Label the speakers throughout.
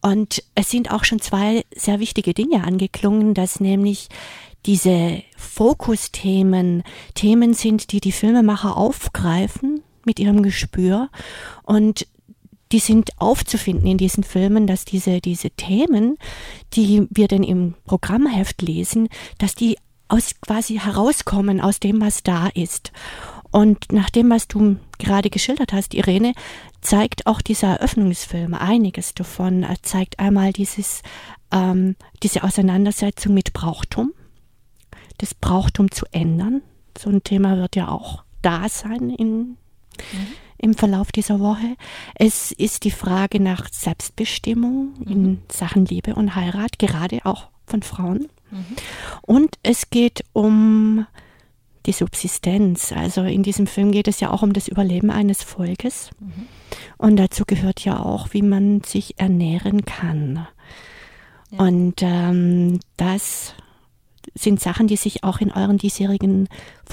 Speaker 1: Und es sind auch schon zwei sehr wichtige Dinge angeklungen, dass nämlich diese Fokusthemen Themen sind, die die Filmemacher aufgreifen mit ihrem Gespür, und die sind aufzufinden in diesen Filmen, dass diese Themen, die wir dann im Programmheft lesen, dass die quasi herauskommen aus dem, was da ist. Und nach dem, was du gerade geschildert hast, Irene, zeigt auch dieser Eröffnungsfilm einiges davon. Er zeigt einmal diese Auseinandersetzung mit Brauchtum, das Brauchtum zu ändern. So ein Thema wird ja auch da sein im Verlauf dieser Woche. Es ist die Frage nach Selbstbestimmung in Sachen Liebe und Heirat, gerade auch von Frauen. Und es geht um die Subsistenz. Also in diesem Film geht es ja auch um das Überleben eines Volkes. Und dazu gehört ja auch, wie man sich ernähren kann. Ja. Und das sind Sachen, die sich auch in euren diesjährigen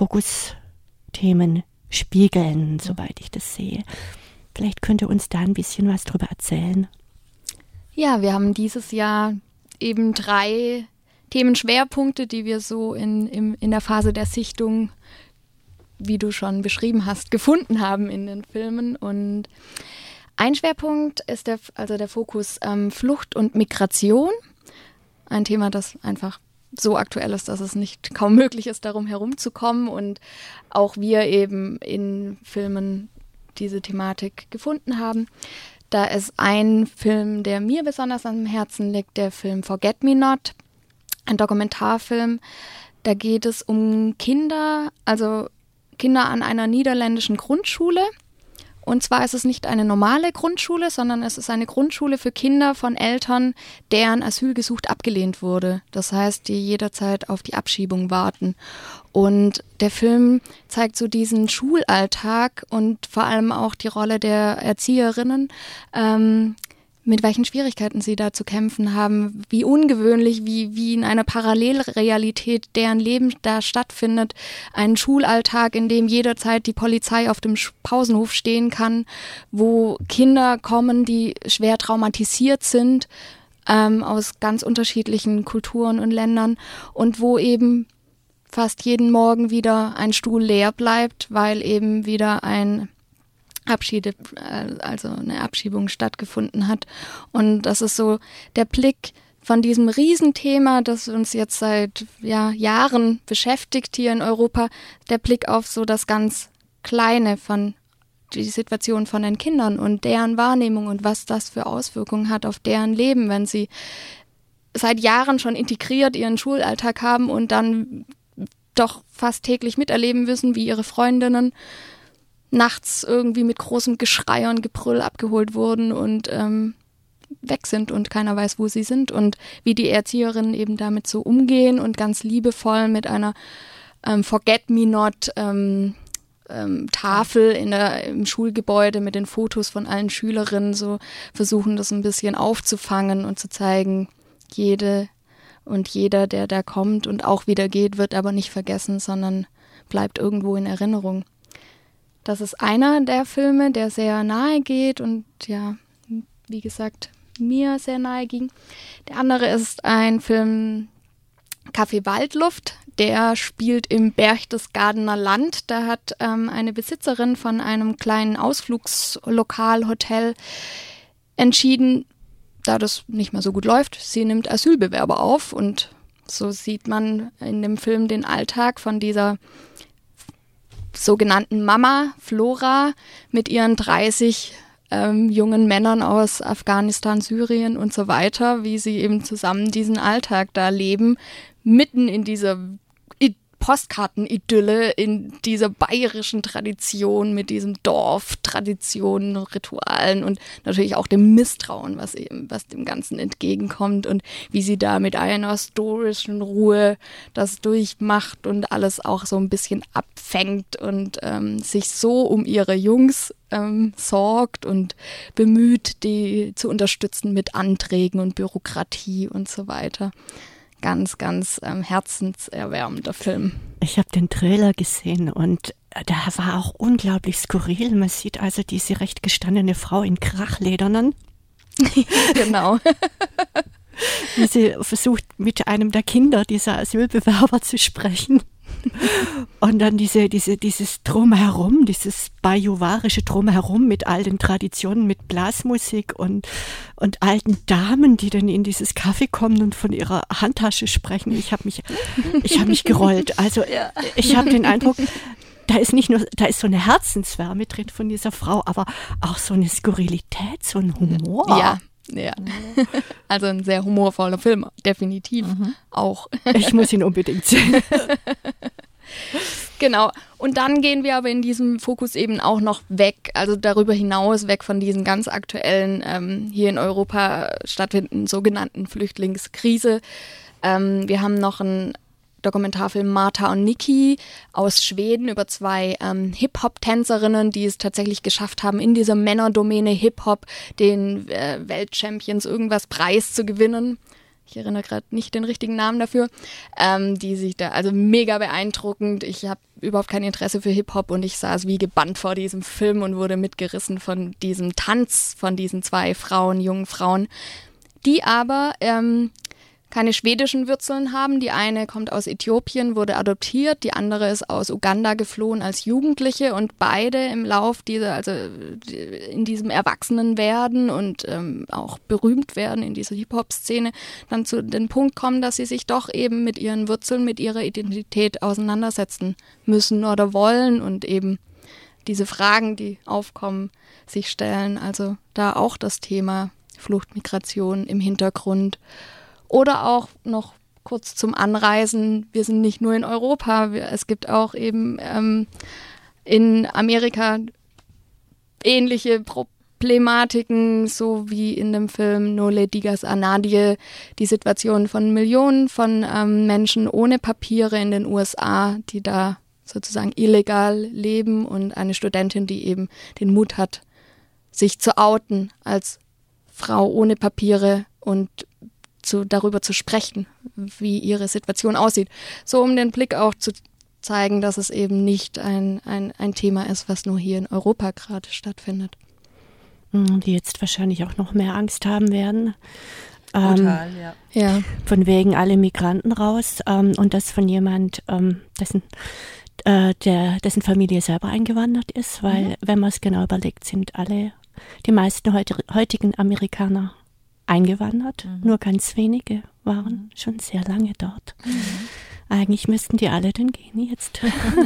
Speaker 1: Fokusthemen spiegeln, soweit ich das sehe. Vielleicht könnt ihr uns da ein bisschen was drüber erzählen.
Speaker 2: Ja, wir haben dieses Jahr eben 3 Themenschwerpunkte, die wir so in der Phase der Sichtung, wie du schon beschrieben hast, gefunden haben in den Filmen. Und ein Schwerpunkt ist der Fokus Flucht und Migration. Ein Thema, das einfach so aktuell ist, dass es kaum möglich ist, darum herumzukommen. Und auch wir eben in Filmen diese Thematik gefunden haben. Da ist ein Film, der mir besonders am Herzen liegt, der Film Forget Me Not. Ein Dokumentarfilm, da geht es um Kinder, also Kinder an einer niederländischen Grundschule. Und zwar ist es nicht eine normale Grundschule, sondern es ist eine Grundschule für Kinder von Eltern, deren Asylgesuch abgelehnt wurde. Das heißt, die jederzeit auf die Abschiebung warten. Und der Film zeigt so diesen Schulalltag und vor allem auch die Rolle der Erzieherinnen, mit welchen Schwierigkeiten sie da zu kämpfen haben, wie ungewöhnlich, wie in einer Parallelrealität deren Leben da stattfindet. Ein Schulalltag, in dem jederzeit die Polizei auf dem Pausenhof stehen kann, wo Kinder kommen, die schwer traumatisiert sind, aus ganz unterschiedlichen Kulturen und Ländern, und wo eben fast jeden Morgen wieder ein Stuhl leer bleibt, weil eben wieder eine Abschiebung stattgefunden hat. Und das ist so der Blick von diesem Riesenthema, das uns jetzt seit Jahren beschäftigt hier in Europa, der Blick auf so das ganz Kleine von die Situation von den Kindern und deren Wahrnehmung und was das für Auswirkungen hat auf deren Leben, wenn sie seit Jahren schon integriert ihren Schulalltag haben und dann doch fast täglich miterleben müssen, wie ihre Freundinnen nachts irgendwie mit großem Geschrei und Gebrüll abgeholt wurden und weg sind und keiner weiß, wo sie sind, und wie die Erzieherinnen eben damit so umgehen und ganz liebevoll mit einer Forget-Me-Not Tafel im Schulgebäude mit den Fotos von allen Schülerinnen so versuchen, das ein bisschen aufzufangen und zu zeigen, jede und jeder, der da kommt und auch wieder geht, wird aber nicht vergessen, sondern bleibt irgendwo in Erinnerung. Das ist einer der Filme, der sehr nahe geht und wie gesagt, mir sehr nahe ging. Der andere ist ein Film Café Waldluft. Der spielt im Berchtesgadener Land. Da hat eine Besitzerin von einem kleinen Ausflugslokal, Hotel entschieden, da das nicht mehr so gut läuft, sie nimmt Asylbewerber auf. Und so sieht man in dem Film den Alltag von dieser sogenannten Mama Flora mit ihren 30 jungen Männern aus Afghanistan, Syrien und so weiter, wie sie eben zusammen diesen Alltag da leben, mitten in dieser Postkartenidylle, in dieser bayerischen Tradition mit diesem Dorf, Traditionen, Ritualen und natürlich auch dem Misstrauen, was dem Ganzen entgegenkommt und wie sie da mit einer stoischen Ruhe das durchmacht und alles auch so ein bisschen abfängt und sich so um ihre Jungs sorgt und bemüht, die zu unterstützen mit Anträgen und Bürokratie und so weiter. Ganz, ganz herzenserwärmender Film.
Speaker 1: Ich habe den Trailer gesehen und da war auch unglaublich skurril. Man sieht also diese recht gestandene Frau in Krachledernen
Speaker 2: Genau.
Speaker 1: Wie sie versucht, mit einem der Kinder dieser Asylbewerber zu sprechen. Und dann dieses Drumherum, dieses bajuwarische Drumherum mit all den Traditionen, mit Blasmusik und alten Damen, die dann in dieses Café kommen und von ihrer Handtasche sprechen. Ich habe mich gerollt. Also ich habe den Eindruck, da ist so eine Herzenswärme drin von dieser Frau, aber auch so eine Skurrilität, so ein Humor.
Speaker 2: Ja. Also ein sehr humorvoller Film, definitiv auch.
Speaker 1: Ich muss ihn unbedingt sehen.
Speaker 2: Genau. Und dann gehen wir aber in diesem Fokus eben auch noch weg, also darüber hinaus weg von diesen ganz aktuellen, hier in Europa stattfindenden sogenannten Flüchtlingskrise. Wir haben noch einen Dokumentarfilm Martha und Niki aus Schweden über 2 Hip-Hop-Tänzerinnen, die es tatsächlich geschafft haben, in dieser Männerdomäne Hip-Hop den Weltchampions irgendwas Preis zu gewinnen. Ich erinnere gerade nicht den richtigen Namen dafür, die sich da, also mega beeindruckend. Ich habe überhaupt kein Interesse für Hip-Hop und ich saß wie gebannt vor diesem Film und wurde mitgerissen von diesem Tanz von diesen 2 Frauen, jungen Frauen, die aber keine schwedischen Wurzeln haben. Die eine kommt aus Äthiopien, wurde adoptiert, die andere ist aus Uganda geflohen als Jugendliche und beide im Lauf in diesem Erwachsenenwerden und auch berühmt werden in dieser Hip-Hop-Szene, dann zu dem Punkt kommen, dass sie sich doch eben mit ihren Wurzeln, mit ihrer Identität auseinandersetzen müssen oder wollen und eben diese Fragen, die aufkommen, sich stellen. Also da auch das Thema Flucht, Migration im Hintergrund. Oder auch noch kurz zum Anreisen, wir sind nicht nur in Europa, es gibt auch eben in Amerika ähnliche Problematiken, so wie in dem Film No Le Digas a Nadie, die Situation von Millionen von Menschen ohne Papiere in den USA, die da sozusagen illegal leben und eine Studentin, die eben den Mut hat, sich zu outen als Frau ohne Papiere und darüber zu sprechen, wie ihre Situation aussieht. So um den Blick auch zu zeigen, dass es eben nicht ein Thema ist, was nur hier in Europa gerade stattfindet.
Speaker 1: Die jetzt wahrscheinlich auch noch mehr Angst haben werden.
Speaker 3: Total,
Speaker 2: ja.
Speaker 1: Von wegen alle Migranten raus und das von jemand, dessen Familie selber eingewandert ist, weil, wenn man es genau überlegt, sind die meisten heutigen Amerikaner eingewandert, nur ganz wenige waren schon sehr lange dort. Eigentlich müssten die alle dann gehen jetzt.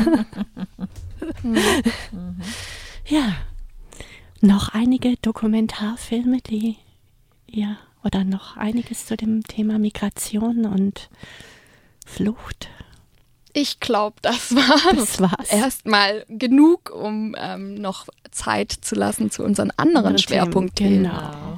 Speaker 1: Ja, noch einige Dokumentarfilme, oder noch einiges zu dem Thema Migration und Flucht.
Speaker 2: Ich glaube, das war's. Erstmal genug, um noch Zeit zu lassen zu unseren anderen Schwerpunktthemen.
Speaker 1: Genau.